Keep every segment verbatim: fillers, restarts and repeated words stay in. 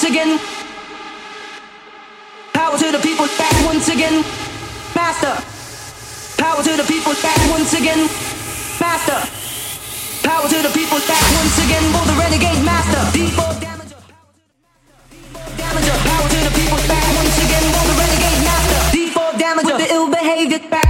again. Power to the people back once again. Master. Power to the people back once again. Master. Power to the people back once again. For the renegade master. D four damager. Damager. Power to the people back once again. For the renegade master. D four damager. With the ill behavior back.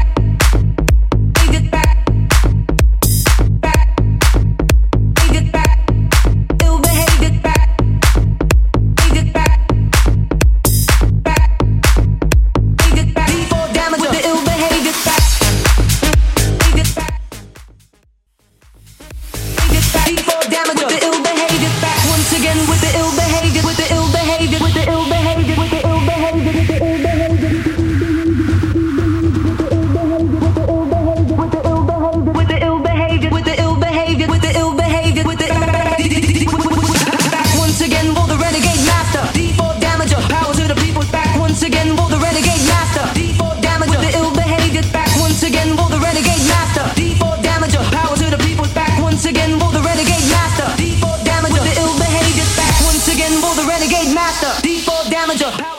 D four damager.